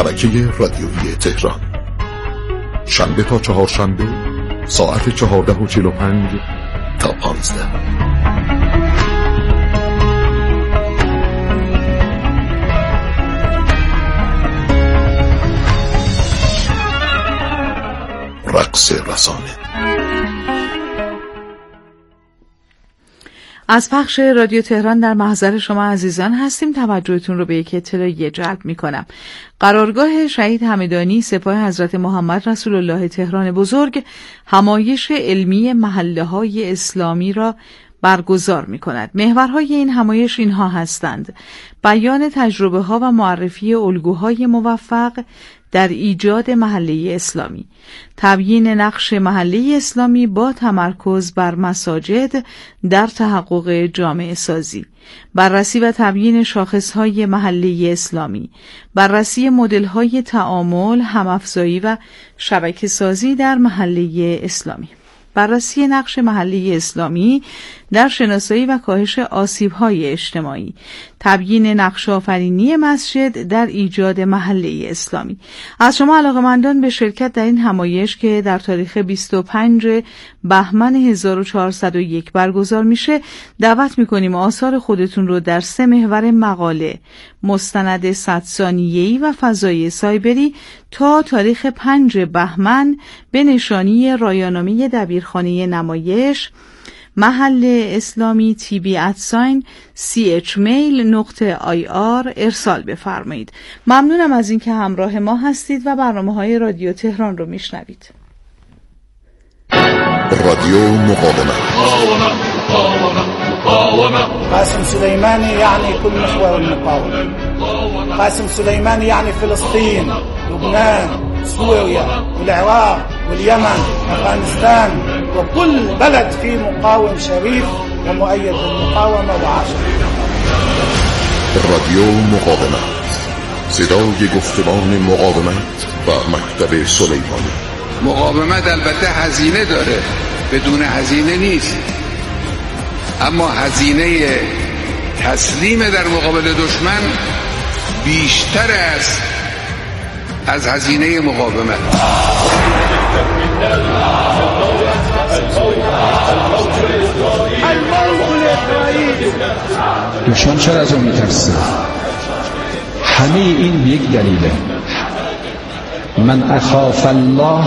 شبکه رادیویی تهران، شنبه تا چهارشنبه ساعت 14:45 تا 15. رقص رسانه. از پخش رادیو تهران در محضر شما عزیزان هستیم. توجهتون رو به یک اطلاعیه جلب می‌کنم. قرارگاه شهید همدانی سپاه حضرت محمد رسول الله تهران بزرگ همایش علمی محله‌های اسلامی را برگزار می‌کند. محورهای این همایش اینها هستند: بیان تجربه‌ها و معرفی الگوهای موفق در ایجاد محله اسلامی، تبیین نقش محله اسلامی با تمرکز بر مساجد در تحقق جامعه سازی، بررسی و تبیین شاخصهای محله اسلامی، بررسی مدل‌های تعامل، هم‌افزایی و شبکه سازی در محله اسلامی، بررسی نقش محله اسلامی در شناسایی و کاهش آسیب‌های اجتماعی، تبیین نقش آفرینی مسجد در ایجاد محله اسلامی. از شما علاقه‌مندان به شرکت در این همایش که در تاریخ 25 بهمن 1401 برگزار میشه دعوت می‌کنیم آثار خودتون رو در 3 محور مقاله، مستند 100 ثانیه‌ای و فضای سایبری تا تاریخ 5 بهمن به نشانی رایانه‌ای دبیرخانه نمایش محل اسلامی tb@chmail.ir ارسال بفرمایید. ممنونم از اینکه همراه ما هستید و برنامه‌های رادیو تهران رو میشنوید. رادیو مقاومت. قاسم سليماني يعني كل محور المقاومة. قاسم سليماني يعني فلسطين، لبنان، سوريا والعراق واليمن، أفغانستان وكل بلد فيه مقاوم شريف ومؤيد بالمقاومة وعاشر. رادیو مقاومت، صدای گفتمان مقاومت و مکتب سلیمانی. مقاومت البته هزینه داره، بدون هزینه نیست، اما هزینه تسلیم در مقابل دشمن بیشتر است از هزینه مقاومت. دشمن چرا از اون میترسه؟ همه این یک دلیله. من اخاف الله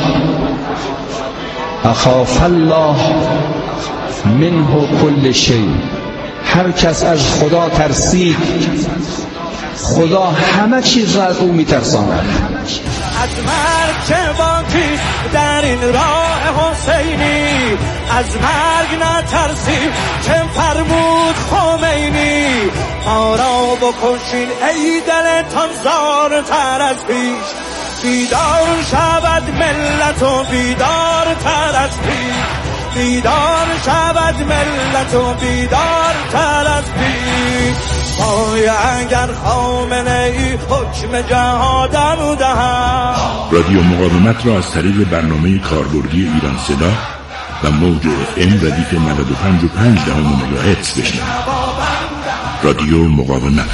منه کل شیء. هر کس از خدا ترسید خدا همه چیز را از او میترساند. از مرگ چه باکی در این راه حسینی، از مرگ نترسیم چه فرمود خمینی. ما را بکشین ای دلتان زارتر از پیش، بیدار شود ملت و بیدار تر از پیش، بیدار شود ملت و بیدار تر از پیش. پای اگر خامنه ای حکم جهادم دهد. رادیو مقاومت را از طریق برنامه کاربردی ایران صدا و موج FM ردیف 95.5 مگاهرتز بشنوید. رادیو مقاومت.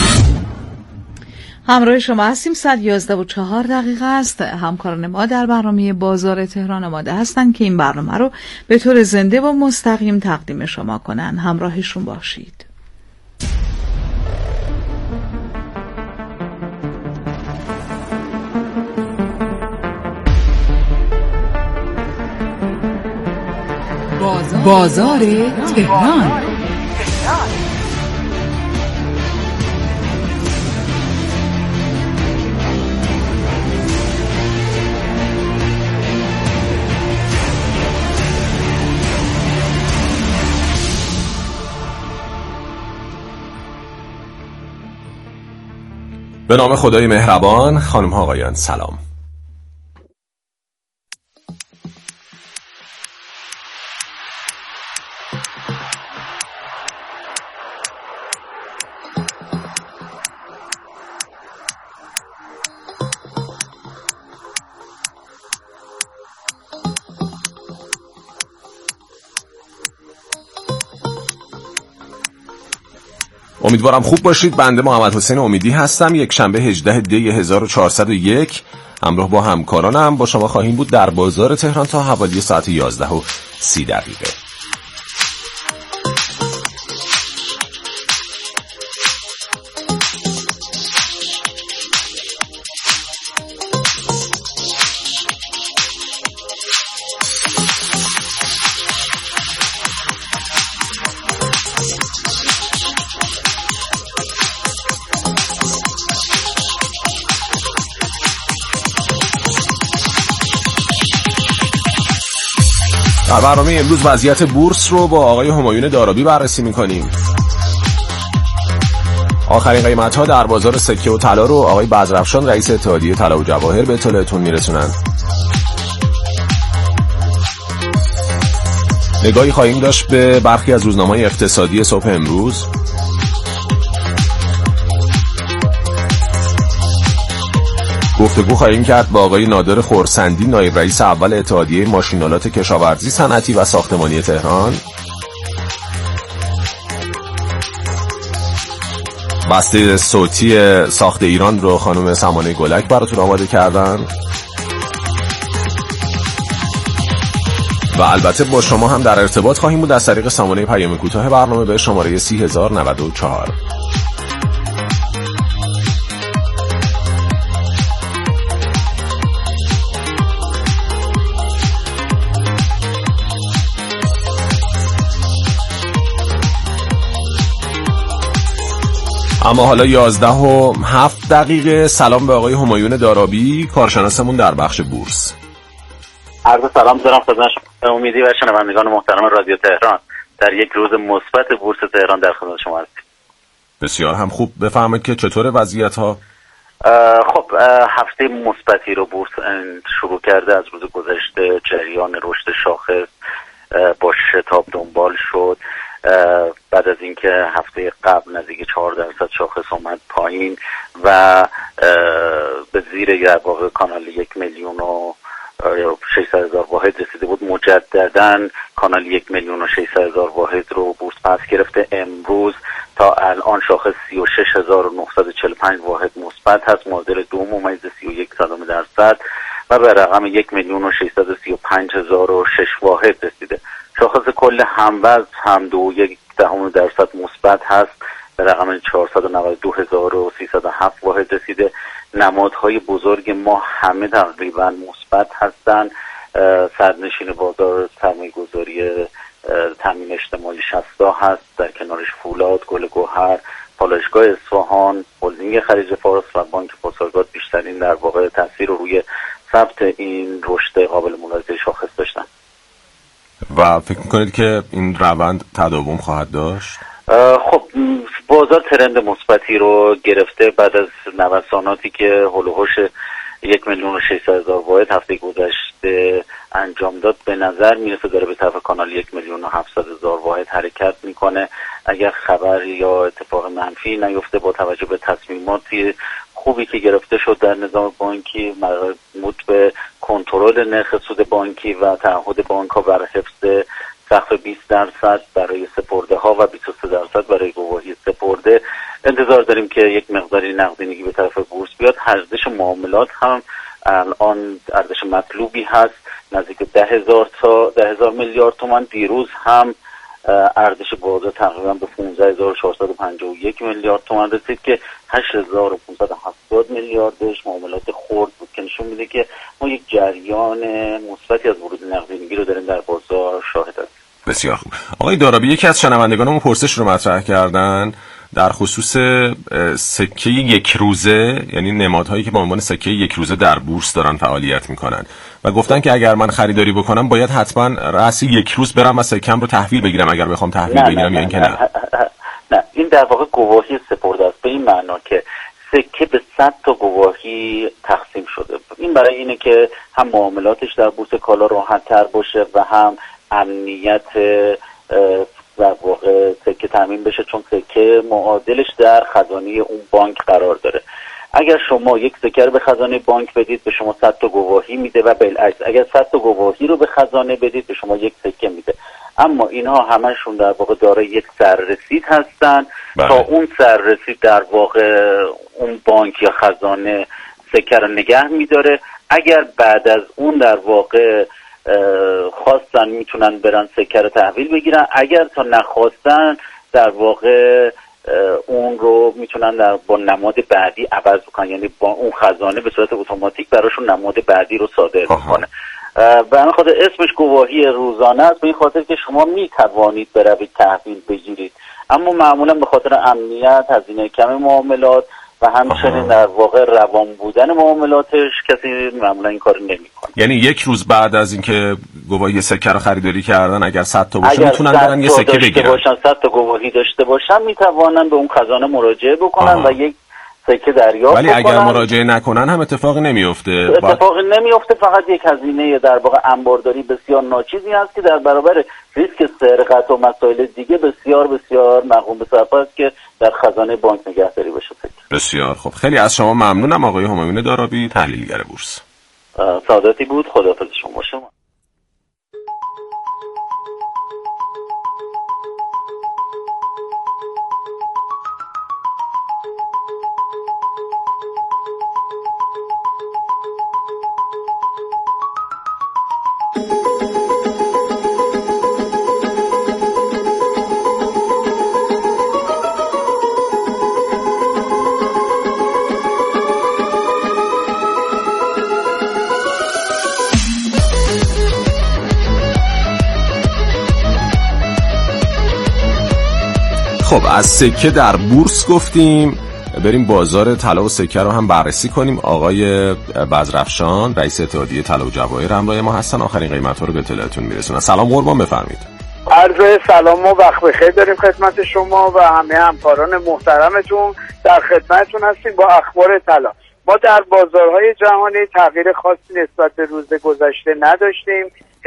همراه شما هستیم. 1:11:04 است. همکاران ما در برنامه بازار تهران آماده هستند که این برنامه رو به طور زنده و مستقیم تقدیم شما کنن. همراهشون باشید. بازار تهران. به نام خدای مهربان. خانم ها آقایان سلام. امیدوارم خوب باشید. بنده محمد حسین امیدی هستم. یک شنبه 18 دی 1401 همراه با همکارانم با شما خواهیم بود در بازار تهران تا حوالی ساعت 11:30. در برنامه امروز وضعیت بورس رو با آقای همایون دارابی بررسی می‌کنیم. آخرین قیمت‌ها در بازار سکه و طلا رو آقای بزرافشان رئیس اتحادیه طلا و جواهر به اطلاعتون میرسونن. نگاهی خواهیم داشت به برخی از روزنامه‌های اقتصادی صبح امروز. گفتگو خواهیم کرد با آقای نادر خورسندی نایب رئیس اول اتحادیه ماشین‌آلات کشاورزی صنعتی و ساختمانی تهران. بسته صوتی ساخت ایران رو خانم سمانه گلک براتون آماده کردن و البته با شما هم در ارتباط خواهیم بود از طریق سامانه پیام کوتاه برنامه به شماره 3094. اما حالا 11:07. سلام به آقای همایون دارابی، کارشناسمون در بخش بورس. عرض سلام دارم خدمت شما امیدی و شنوندگان محترم رادیو تهران. در یک روز مثبت بورس تهران در خدمت شما هستیم. بسیار هم خوب. بفرمایید که چطور وضعیت ها؟ خب هفته مثبتی رو بورس شروع کرده. از روز گذشته جریان رشد شاخص با شتاب دنبال شد. بعد از اینکه هفته قبل نزدیک 4% شاخص اومد پایین و به زیر در واقع کانال 1,600,000 واحد رسیده بود، مجدداً کانال 1,600,000 واحد رو بورس پس گرفته. امروز تا الان شاخص 36,945 واحد مثبت هست، معادل 2.31% و به رقم 1,635,006 واحد رسیده. شاخص کل هموزن هم 2.1% مثبت هست، به رقم 492,307 واحد رسیده. نمادهای بزرگ ما همه تقریبا مثبت هستند. سرنشین بازار سرمایه‌گذاری تامین اجتماعی 60 هست، در کنارش فولاد، گل گوهر، پالایشگاه اصفهان، هلدینگ خلیج فارس و بانک پاسارگاد بیشترین در واقع تاثیر روی ثبت این رشد قابل ملاحظه شاخص داشتن. و فکر میکنید که این روند تداوم خواهد داشت؟ خب بازار ترند مثبتی رو گرفته بعد از نوساناتی که هولوهوش 1,600,000 واحد هفته گذشته انجام داد. به نظر میرسه داره به طرف کانال 1,700,000 واحد حرکت میکنه. اگر خبر یا اتفاق منفی نیفته با توجه به تصمیماتی خوبی که گرفته شد در نظام بانکی مربوط به کنترل نرخ سود بانکی و تعهد بانک ها بر حفظ سقف 20% برای سپرده ها و 23% برای گواهی سپرده، انتظار داریم که یک مقداری نقدینگی به طرف بورس بیاد. ارزش معاملات هم الان ارزش مطلوبی هست، نزدیک 10,000 میلیارد تومان. دیروز هم ارزش بازار تقریبا به 15,451 میلیارد تومان رسید که 8,570 میلیاردش معاملات خرد بود که نشون میده که ما یک جریان مثبتی از ورود نقدینگی رو داریم در بازار شاهد هستیم. بسیار خوب. آقای دارابی، یکی از شنوندگانمون پرسش رو مطرح کردن در خصوص سکه یک روزه، یعنی نمادهایی که با عنوان سکه یک روزه در بورس دارن فعالیت میکنن و گفتن که اگر من خریداری بکنم باید حتما رأس یک روز برم و سکم رو تحویل بگیرم اگر بخوام تحویل بگیرم یا اینکه نه. این در واقع گواهی سپرده است، به این معنا که سکه به 100 تا گواهی تقسیم شده. این برای اینه که هم معاملاتش در بورس کالا راحت‌تر باشه و هم امنیت در واقع سکه تامین بشه، چون سکه معادلش در خزانه اون بانک قرار داره. اگر شما یک سکه رو به خزانه بانک بدید به شما 100 تا گواهی میده و بالعکس اگر 100 تا گواهی رو به خزانه بدید به شما یک سکه میده. اما اینها همشون در واقع دارای یک سررسید هستن تا اون سر رسید در واقع اون بانک یا خزانه سکه رو نگه میداره. اگر بعد از اون در واقع خواستن میتونن برن سکه رو تحویل بگیرن، اگر تا نخواستن در واقع اون رو میتونن با نماد بعدی عوض بکنن، یعنی با اون خزانه به صورت اتوماتیک براشون نماد بعدی رو صادر میکنه. به همین خاطر اسمش گواهی روزانه است، به این خاطر که شما میتوانید بروید تحویل بگیرید، اما معمولا به خاطر امنیت، هزینه کم معاملات و همچنین در واقع روان بودن معاملاتش کسی معمولا این کارو نمیکنه. یعنی یک روز بعد از اینکه گواهی سکه رو خریداری کردن اگر 100 تا باشه میتونن برن یه سکه بگیرن. باشن 100 تا گواهی داشته باشن میتوانن به اون خزانه مراجعه بکنن و یک سکه دریافت ولی اگر مراجعه نکنن هم اتفاقی نمیفته. اتفاقی نمیفته، فقط یک هزینه در واقع انبارداری بسیار ناچیزی هست که در برابر ریسک سرقت و مسائل دیگه بسیار بسیار مقرون به صرفه است که در خزانه بانک نگهداری بشه. بسیار خوب، خیلی از شما ممنونم آقای همایون دارابی، تحلیلگر بورس. سعادتی بود، خداحافظ شما باشه. خب از سکه در بورس گفتیم، بریم بازار طلا و سکه رو هم بررسی کنیم. آقای بزرافشان رئیس اتحادیه طلا و جواهر همراه ما هستن، آخرین قیمت‌ها رو به اطلاعتون میرسونن. سلام قربان، بفرمایید. عرض سلام و وقت بخیر داریم خدمت شما و همه همکاران محترمتون. در خدمتتون هستیم با اخبار طلا. ما در بازارهای جهانی تغییر خاصی نسبت به روز گذشته نداشتیم.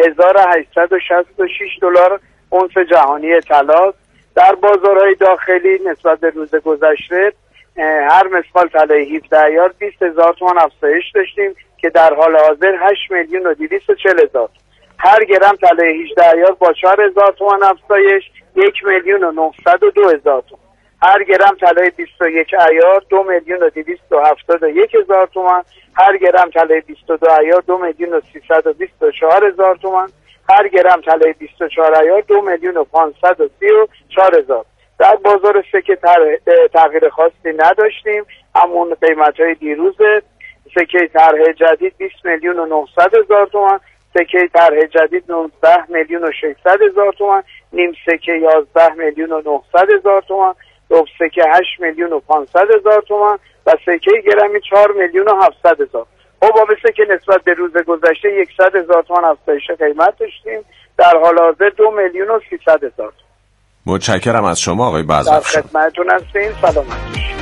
1866 دلار اونس جهانی طلا. در بازارهای داخلی نسبت به روز گذشته هر مسقال طلای 17 ایار 20,000 تومان افزایش داشتیم که در حال حاضر 8,240,000. هر گرم طلای 18 ایار با 4,000 تومان افزایش 1,902,000 تومان. هر گرم طلای 21 ایار 2,271,000 تومان. هر گرم طلای 22 ایار 2,324,000 تومان. هر گرم طلای 24 ایار 2,534,000. در بازار سکه تغییر خاصی نداشتیم، همون قیمت‌های دیروز. سکه طرح جدید 20,900,000 تومان، سکه طرح جدید 19,600,000 تومان، نیم سکه 11,900,000 تومان، ربع سکه 8,500,000 تومان و سکه گرمی 4,700,000. حباب سکه نسبت به روز گذشته 100,000 تومان افزایش قیمت داشتیم، در حال حاضر 2,300,000. متشکرم از شما آقای بزرافشان. در خدمتتون هستیم، سلامت باشید.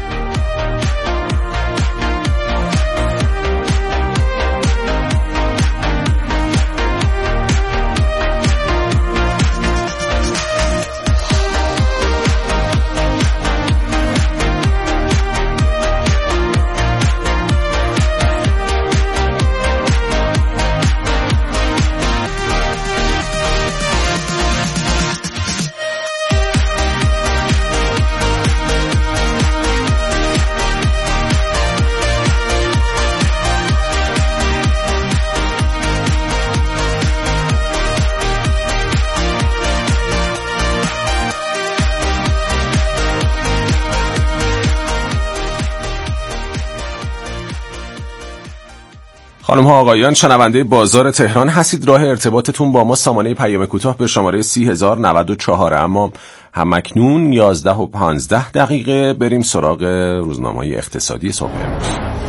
خانم ها آقایان، شنونده بازار تهران هستید. راه ارتباطتون با ما سامانه پیام کوتاه به شماره 30,094. اما همکنون 11:15 بریم سراغ روزنامه‌های اقتصادی صبح امروز.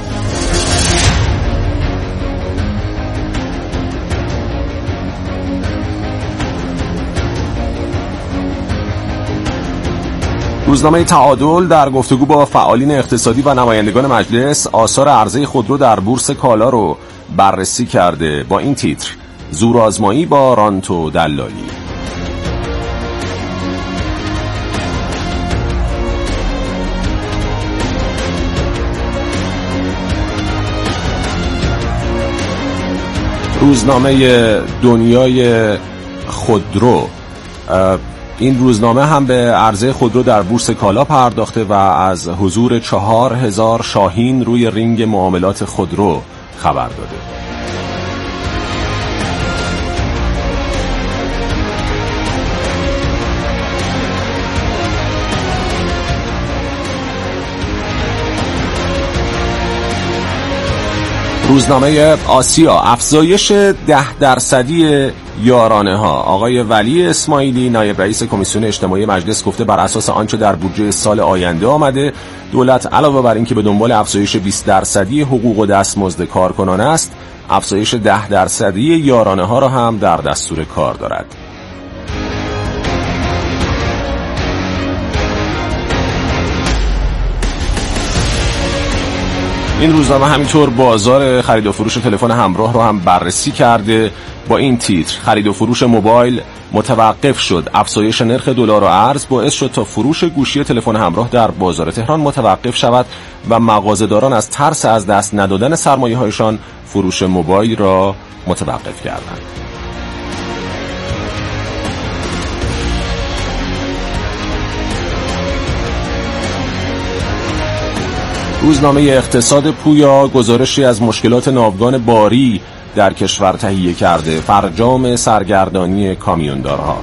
روزنامه تعادل در گفتگو با فعالین اقتصادی و نمایندگان مجلس آثار عرضه خودرو در بورس کالا رو بررسی کرده با این تیتر: زورآزمایی با رانت و دلالی. روزنامه دنیای خودرو این روزنامه هم به عرضه خودرو در بورس کالا پرداخته و از حضور 4000 شاهین روی رینگ معاملات خودرو خبر داده. روزنامه آسیا افزایش 10% یارانه ها. آقای ولی اسماعیلی نایب رئیس کمیسیون اجتماعی مجلس گفته بر اساس آنچه در بودجه سال آینده آمده، دولت علاوه بر اینکه به دنبال افزایش 20% حقوق و دستمزد کارکنان است، افزایش 10% یارانه ها را هم در دستور کار دارد. این روزنامه همینطور بازار خرید و فروش تلفن همراه رو هم بررسی کرده با این تیتر: خرید و فروش موبایل متوقف شد. افزایش نرخ دلار و ارز باعث شد تا فروش گوشی تلفن همراه در بازار تهران متوقف شود و مغازه‌داران از ترس از دست ندادن سرمایه‌هایشان فروش موبایل را متوقف کردند. روزنامه اقتصاد پویا گزارشی از مشکلات ناوگان باری در کشور تهیه کرده. فرجام سرگردانی کامیوندارها.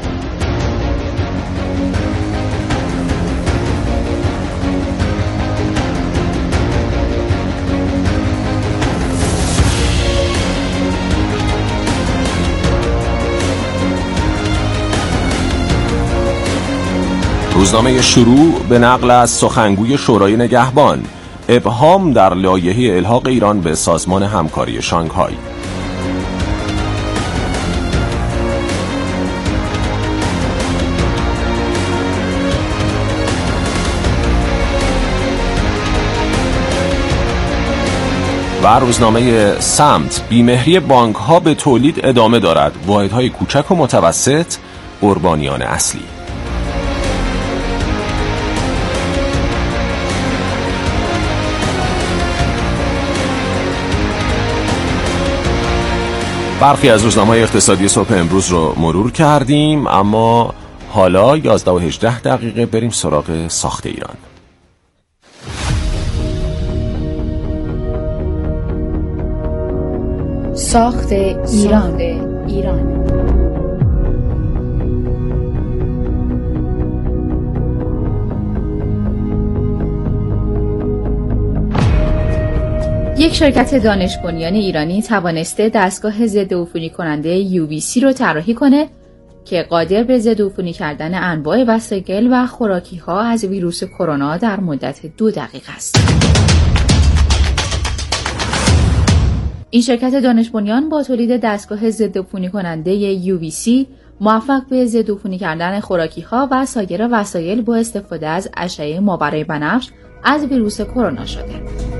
روزنامه شروع به نقل از سخنگوی شورای نگهبان: ابهام در لایحه الحاق ایران به سازمان همکاری شانگهای. و روزنامه سمت: بیمهری بانک ها به تولید ادامه دارد. واحدهای کوچک و متوسط قربانیان اصلی. برخی از روزنامه‌های اقتصادی صبح امروز رو مرور کردیم، اما حالا 11:18 بریم سراغ ساخت ایران. ساخت ایران. یک شرکت دانش بنیان ایرانی توانسته دستگاه ضد عفونی کننده UVC رو طراحی کنه که قادر به ضد عفونی کردن انواع وسایل و خوراکی‌ها از ویروس کرونا در مدت 2 دقیقه است. این شرکت دانش بنیان با تولید دستگاه ضد عفونی کننده UVC موفق به ضد عفونی کردن خوراکی‌ها و سایر وسایل با استفاده از اشعه مابرای بنفش از ویروس کرونا شده.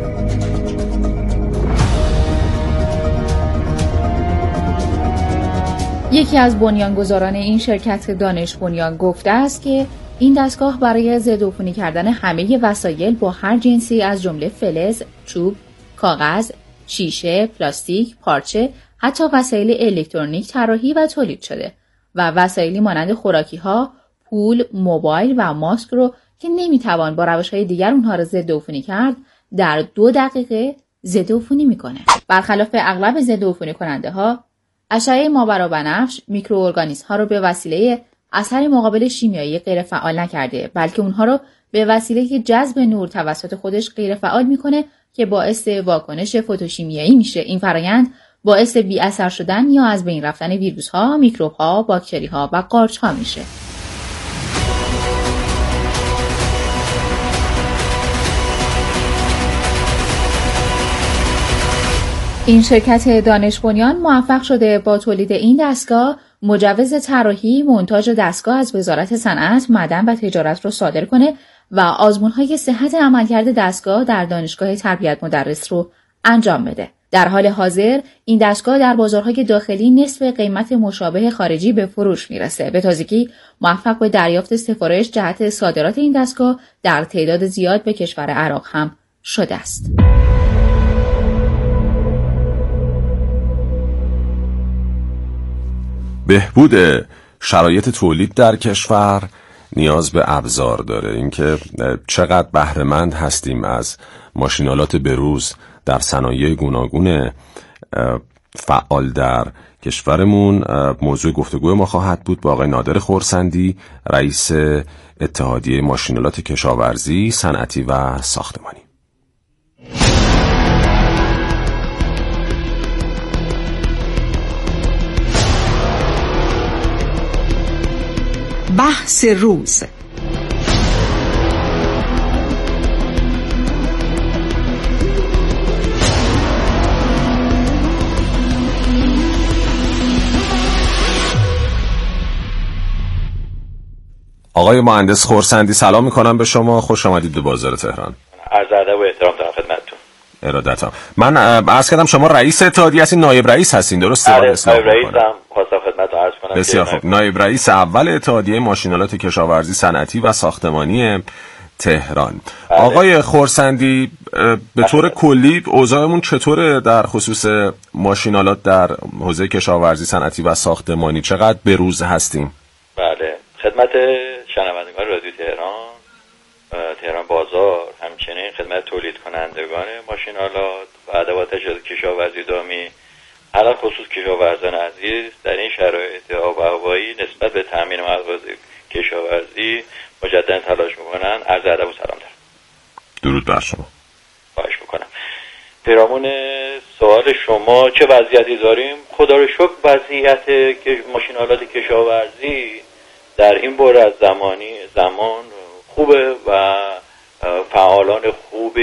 یکی از بنیانگذاران این شرکت دانش بنیان گفته است که این دستگاه برای ضد عفونی کردن همه وسایل با هر جنسی از جمله فلز، چوب، کاغذ، شیشه، پلاستیک، پارچه، حتی وسایل الکترونیک طراحی و تولید شده و وسایلی مانند خوراکی‌ها، پول، موبایل و ماسک رو که نمیتوان با روش‌های دیگر اونها رو ضد عفونی کرد، در 2 دقیقه ضد عفونی میکنه. برخلاف اغلب ضد عفونی کننده‌ها، اشعه مابرابنفش میکروارگانیسم‌ها رو به وسیله اثر مقابل شیمیایی غیر فعال نکرده، بلکه اونها رو به وسیله جذب نور توسط خودش غیر فعال میکنه که باعث واکنش فتوشیمیایی میشه. این فرآیند باعث بی اثر شدن یا از بین رفتن ویروس‌ها، میکروب‌ها، باکتری‌ها و قارچ‌ها میشه. این شرکت دانش بنیان موفق شده با تولید این دستگاه مجوز طراحی، مونتاژ دستگاه از وزارت صنعت، معدن و تجارت رو صادر کنه و آزمون‌های صحت عملکرد دستگاه در دانشگاه تربیت مدرس رو انجام بده. در حال حاضر این دستگاه در بازارهای داخلی نصف قیمت مشابه خارجی به فروش میرسه. به تازگی موفق به دریافت سفارش جهت صادرات این دستگاه در تعداد زیاد به کشور عراق هم شده است. بهبود شرایط تولید در کشور نیاز به ابزار داره. اینکه چقدر بهره‌مند هستیم از ماشینالات بروز در صنایع گوناگون فعال در کشورمون موضوع گفتگوی ما خواهد بود با آقای نادر خرسندی، رئیس اتحادیه ماشینالات کشاورزی، صنعتی و ساختمانی. بحث روز. آقای مهندس خرسندی سلام میکنم به شما، خوش آمدید به بازار تهران. عرض ادب و احترام دارم خدمتتون. ارادتم. من عرض کردم شما رئیس اتحادیه هستین، نایب رئیس هستین درسته؟ نایب رئیسم، خواستم خدمتتون عرض کنم. بسیار خوب. نایب رئیس اول اتحادیه ماشینالات کشاورزی، صنعتی و ساختمانی تهران. آقای خرسندی، به طور کلی اوضاعمون چطوره در خصوص ماشینالات در حوزه کشاورزی، صنعتی و ساختمانی؟ چقدر به روز هستیم؟ بله، خدمت شنوندگان رادیو تهران بازار، همچنین خدمت تولید کنندگان ماشینالات و ادوات کشاورزی دامی، علل خصوص کشاورزان عزیز در این شرایط آب و هوایی نسبت به تامین مواد کشاورزی مجددا تلاش میکنن. عرض ادب و سلام دارم. درود بر شما. خواهش میکنم. پیرامون سوال شما چه وضعیتی داریم؟ خدا رو شکر وضعیت ماشینالات کشاورزی در این بره از زمان خوبه و فعالان خوب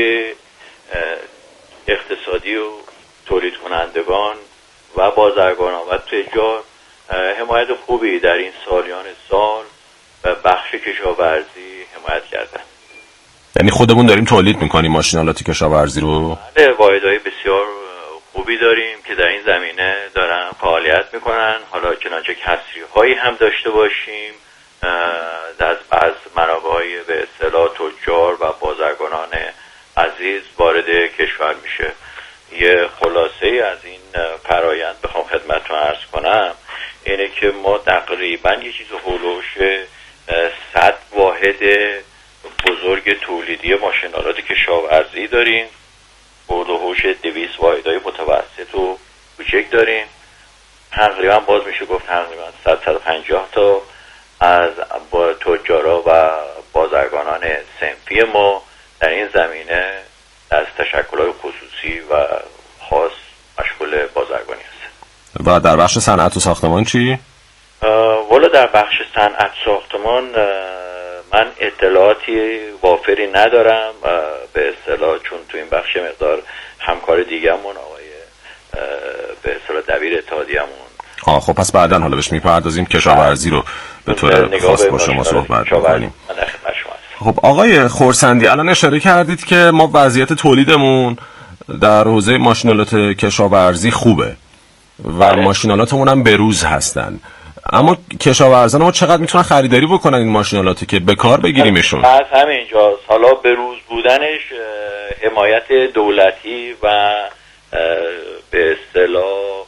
اقتصادی و تولید کنندگان و بازرگانان و تجار حمایت خوبی در این سالیان سال و بخش کشاورزی حمایت کردن. یعنی خودمون داریم تولید میکنیم ماشینالات کشاورزی رو؟ بله، واحدهای بسیار خوبی داریم که در این زمینه دارن فعالیت میکنن. حالا چنانچه کسری هایی هم داشته باشیم از منابع‌های به اصطلاح تجار و بازرگانان عزیز وارد کشور میشه. یه خلاصه از این فرایند بخوام خدمتتون عرض کنم اینه که ما تقریبا یه چیز هولوش 100 واحد بزرگ تولیدی ماشینالات کشاورزی داریم، هولوش 200 واحدهای متوسط و کوچک داریم. تقریبا باز میشه گفت تقریبا 150 تا از تجارا و بازرگانان صنفی ما در این زمینه از تشکل‌های خصوصی و خاص مشغول بازرگانی هستند. و در بخش صنعت و ساختمان چی؟ والا در بخش صنعت ساختمان من اطلاعاتی وافری ندارم به اصطلاح، چون تو این بخش مقدار همکار دیگه‌مون آقای به اصطلاح دبیر اتحادیه‌مون. خب پس بعداً حالا بهش میپردازیم، کشاورزی رو به طور خاص با شما صحبت می‌کنیم. خب آقای خرسندی، الان اشاره کردید که ما وضعیت تولیدمون در حوزه ماشینالات کشاورزی خوبه و ماشینالاتمون هم بروز هستن، اما کشاورزان ما چقدر میتونن خریداری بکنن این ماشینالاتی که به کار بگیریمشون؟ از همینجاست. حالا بروز بودنش حمایت دولتی و به اصطلاح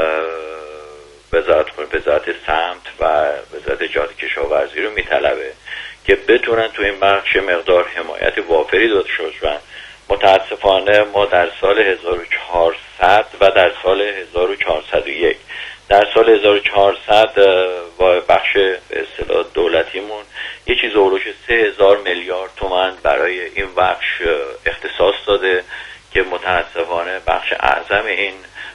وزارت سمت و وزارت جهاد کشاورزی رو میطلبه که بتونن تو این بخش مقدار حمایت وافری داشته باشن. متاسفانه ما در سال 1400 و در سال 1401 در سال 1400 با بخش به اصطلاح دولتیمون یه چیز اولوش 3000 میلیارد تومان برای این بخش اختصاص داده که متاسفانه بخش اعظم این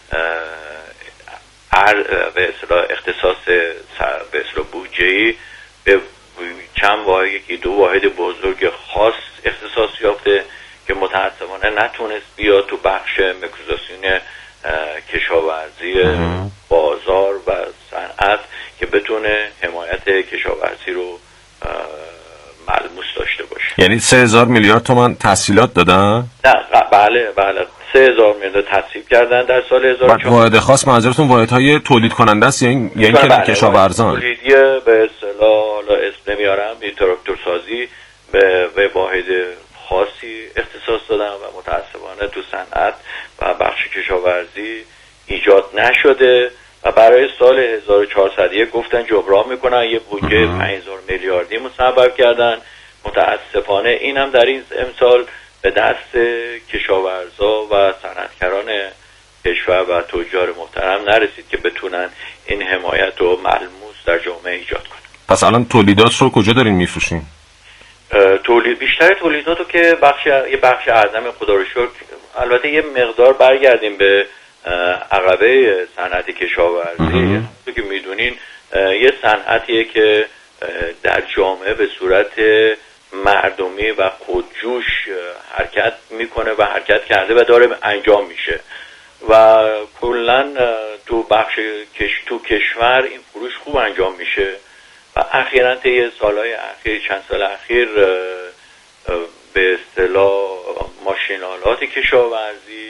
به اصطلاح اختصاص به اصطلاح بودجه‌ای به چند واحد، یکی دو واحد بزرگ خاص اختصاص یافته که متاسفانه نتونست بیاد تو بخش مکانیزاسیون کشاورزی بازار و صنعت که بتونه حمایت کشاورزی رو ملموس داشته باشه. یعنی 3000 میلیارد تومان تسهیلات دادن؟ نه بله 3000 میلیارد تصویب کردن در سال 1400. واحد خاص منظورتون واحدهای تولید کننده است یا این کشاورزان؟ تولیدی به اصطلاح حالا اسم نمیارم، این تراکتور سازی به واحد خاصی اختصاص دادن و متاسفانه تو صنعت و بخش کشاورزی ایجاد نشده و برای سال 1401 گفتن جبران میکنن، یه بودجه 5000 میلیاردی مصوب کردن. متاسفانه این هم در این امسال به دست کشاورزا و صنعتگران کشور و تجار محترم نرسید که بتونن این حمایت رو ملموس در جامعه ایجاد کنن. پس الان تولیدات رو کجا دارین میفروشین؟ بیشتر تولیدات رو که یه بخش اعظم خدا رو شکر، البته یه مقدار برگردیم به عقبه صنعت کشاورزی. که میدونین یه صنعتیه که در جامعه به صورت مردمی و خودجوش حرکت میکنه و حرکت کرده و داره انجام میشه و کلا تو کشور این فروش خوب انجام میشه و اخیراً طی سالهای اخیر، چند سال اخیر، به اصطلاح ماشین‌آلات کشاورزی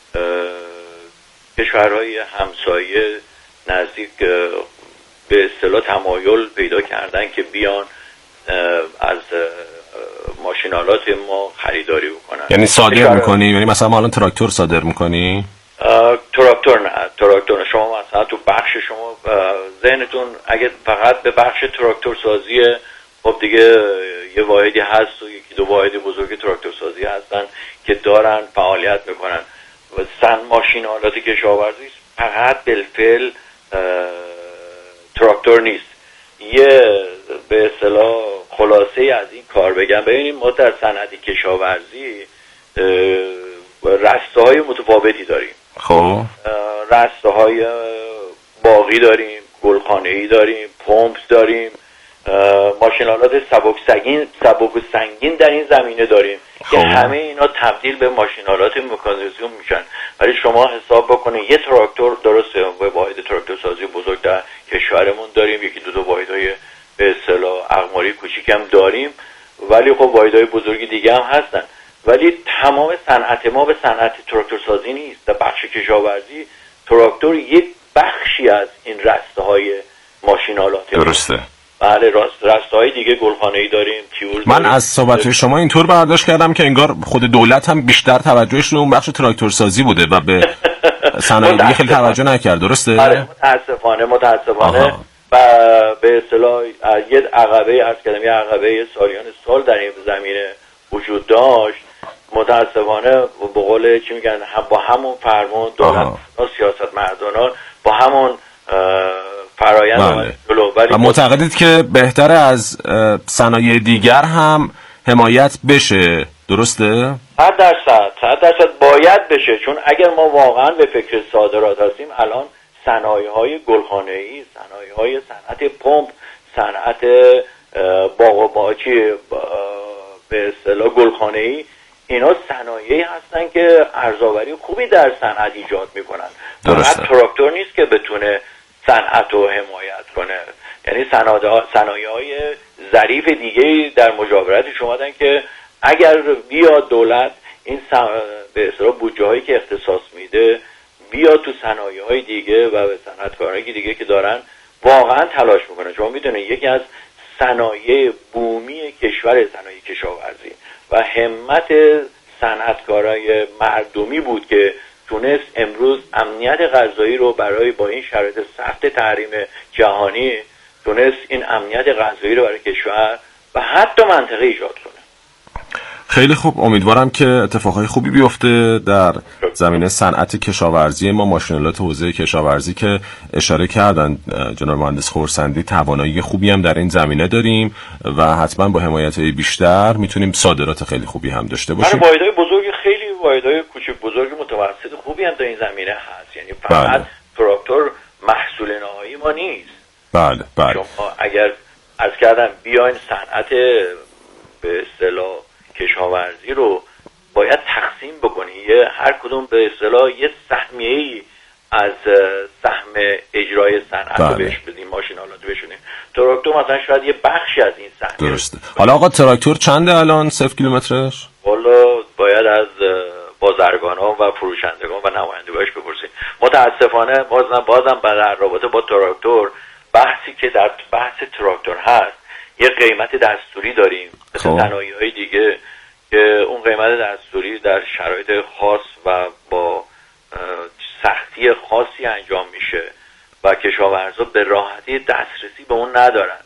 کشورهای همسایه نزدیک به اصطلاح تمایل پیدا کردن که بیان از ماشین‌آلات ما خریداری بکنن. یعنی صادر میکنی؟ یعنی مثلا ما الان تراکتور صادر میکنی؟ تراکتور نه. شما مثلا تو بخش شما ذهنتون اگه فقط به بخش تراکتور سازی، خب دیگه یه واحدی هست و یکی دو واحد بزرگ تراکتور سازی هستن که دارن فعالیت میکنن و ماشین آلات کشاورزی فقط بالفعل تراکتور نیست. یه به اصطلاح خلاصه از این کار بگم، ببینید ما در صنعت کشاورزی رسته‌های متفاوتی داریم. خب رسته‌های باغی داریم، گلخانه‌ای داریم، پمپ داریم، ماشین‌آلات سبک و سنگین در این زمینه داریم که همه اینا تبدیل به ماشین‌آلات مکانیزیوم میشن. ولی شما حساب بکنید یه تراکتور، درسته به واحد تراکتور سازی بزرگ در کشورمون داریم، یکی دو واحدهای به اصطلاح اقماری کوچیک هم داریم، ولی خب واحدهای بزرگی دیگه هم هستن. ولی تمام صنعت ما به صنعت تراکتور سازی نیست. در بخش کشاورزی تراکتور یک بخشی از این رسته‌های ماشین‌آلات. درسته. بله، رسته‌های دیگه گلخانه‌ای داریم، تیول. من از صحبت‌های شما اینطور برداشت کردم که انگار خود دولت هم بیشتر توجهش رو اون بخش تراکتور سازی بوده و به صنایع دیگه خیلی توجه نکرد. درسته؟ بله، متاسفانه و به اصطلاح یه عقبه از کلمه عقبه سالیان سال در این زمینه وجود داشت. متاسفانه به قول چی میگن، با همون فرمان دولت و سیاستمداران با همون فرآیند جلو. و معتقدید که بهتره از صنایع دیگر هم حمایت بشه، درسته؟ 100% باید بشه، چون اگر ما واقعا به فکر صادرات هستیم، الان صنایع‌های گلخانه‌ای، صنایع‌های صنعت پمپ، صنعت باغ و باغچی به اصطلاح گلخانه‌ای، اینا صنایعی هستن که ارزآوری خوبی در صنعت ایجاد میکنن. فقط تراکتور نیست که بتونه صنعت رو حمایت کنه، یعنی صنایع‌های ظریف دیگه در مجاورتش اومدن که اگر بیاد دولت این به اصطلاح بودجه‌هایی که اختصاص میده بیاد تو صنایع‌های دیگه و به صنعتکارایی دیگه که دارن واقعا تلاش میکنه. شما میدونید یکی از صنایع بومی کشور صنایع کشاورزی و همت صنعتکارای مردمی بود که تونست امروز امنیت غذایی رو برای با این شرایط سخت تحریم جهانی تونست این امنیت غذایی رو برای کشور و حتی منطقه ایجاد کنه. خیلی خوب، امیدوارم که اتفاقای خوبی بیفته در زمینه صنعت کشاورزی ما. ماشین‌آلات حوزه کشاورزی که اشاره کردن جناب مهندس خورسندی، توانایی خوبی هم در این زمینه داریم و حتما با حمایت‌های بیشتر میتونیم صادرات خیلی خوبی هم داشته باشیم. واحدهای بزرگ، خیلی واحدهای کوچک بزرگ متوسط خوبی هم در این زمینه هست، یعنی فقط تراکتور محصول نهایی ما نیست. بله. شما اگر عرض کردم بیاین صنعت به اصطلاح کشاورزی رو باید تقسیم بکنی، هر کدوم به اصطلاح یه سهمیه‌ای از سهم اجرای صنعت رو بهش بدیم، ماشین‌آلات رو بشونیم. تراکتور مثلا شاید یه بخشی از این سهم. درسته. حالا آقا تراکتور چنده الان 0 کیلومترش؟ والا باید از بازرگانان و فروشندگان و نمایندگانش بپرسید. متاسفانه بازم در رابطه با تراکتور بحثی که در بحث تراکتور هست، یه قیمت دستوری داریم مثل صنایع‌های دیگه که اون قیمت دستوری در شرایط خاص و با سختی خاصی انجام میشه و کشاورزا به راحتی دسترسی به اون ندارن.